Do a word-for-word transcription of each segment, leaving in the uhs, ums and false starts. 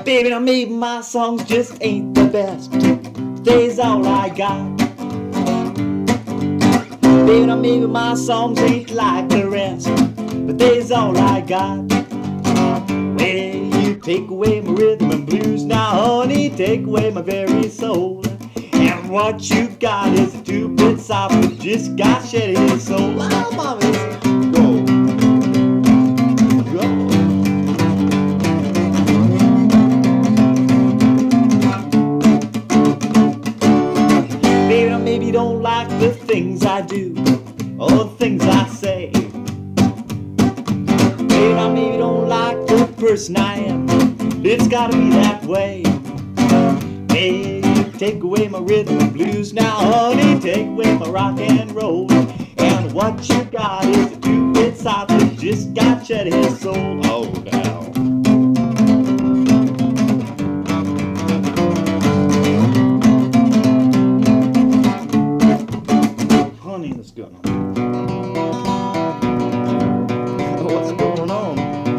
Baby, now maybe my songs just ain't the best. Today's all I got. Baby, now maybe my songs ain't like the rest, but they's all I got. Well, you take away my rhythm and blues now, honey, take away my very soul. And what you got is a two-bit sop that just got shed in his soul. Oh, mama, go. Go. Baby, now maybe you don't like the things I do or the things I say. Baby, now maybe you don't like the person I am. It's gotta be that way. Hey, take away my rhythm and blues now, honey, take away my rock and roll. And what you got is a two-bit sop that just got shed his soul. Oh, now. Honey, what's going on? What's going on?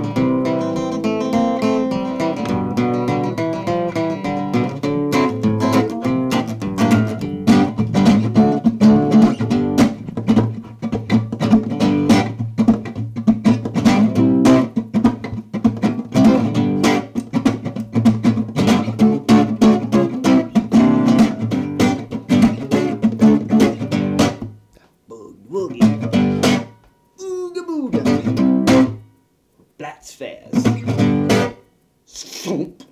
Woogie, ooga booga, that's fast. Thump.